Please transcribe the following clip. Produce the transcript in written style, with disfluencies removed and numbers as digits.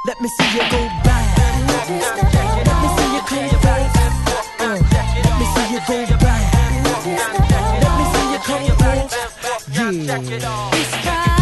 Let me see you go back. Let me see you come back. Let me see you go back. Let me see you come back. Yeah. It's time.